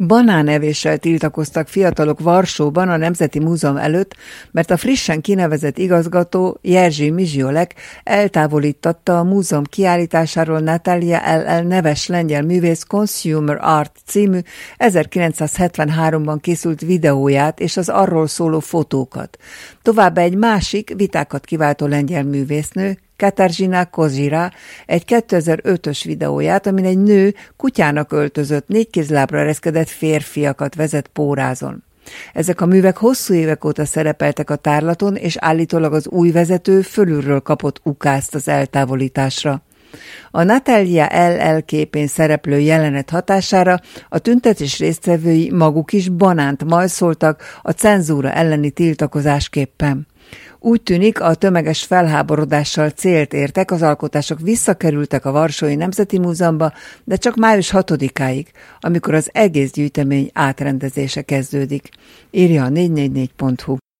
Banánevéssel tiltakoztak fiatalok Varsóban a Nemzeti Múzeum előtt, mert a frissen kinevezett igazgató Jerzy Mizsiolek eltávolítatta a múzeum kiállításáról Natalia L.L. neves lengyel művész Consumer Art című 1973-ban készült videóját és az arról szóló fotókat. Továbbá egy másik, vitákat kiváltó lengyel művésznő, Katarzyna Kozira egy 2005-ös videóját, amin egy nő kutyának öltözött, négykézlábra ereszkedett férfiakat vezet pórázon. Ezek a művek hosszú évek óta szerepeltek a tárlaton, és állítólag az új vezető fölülről kapott ukázt az eltávolításra. A Natalia L.L. képén szereplő jelenet hatására a tüntetés résztvevői maguk is banánt majszoltak a cenzúra elleni tiltakozásképpen. Úgy tűnik, a tömeges felháborodással célt értek, az alkotások visszakerültek a Varsói Nemzeti Múzeumba, de csak május 6-áig, amikor az egész gyűjtemény átrendezése kezdődik, írja a 444.hu.